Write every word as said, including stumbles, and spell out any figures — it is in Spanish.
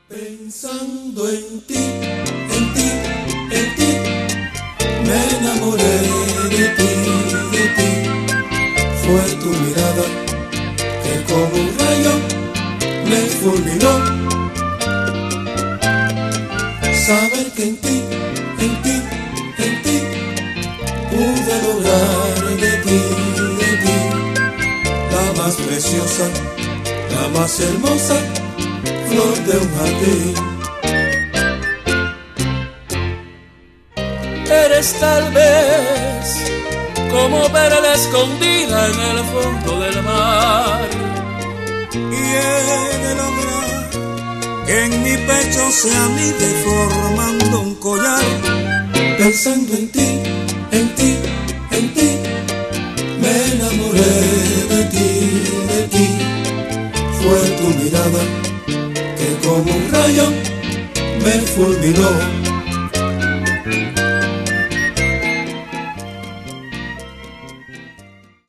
Pensando en ti, en ti, en ti, me enamoré de ti, de ti. Fue tu mirada que como un rayo me fulminó. Saber que en ti, en ti, en ti, pude lograr de ti, de ti, la más preciosa, la más hermosa flor de un jardín. Eres tal vez como perla escondida en el fondo del mar, y he de lograr que en mi pecho se anide formando un collar. Pensando en ti, en ti, en ti, me enamoré de ti, de ti. Fue tu mirada que como un rayo me fulminó.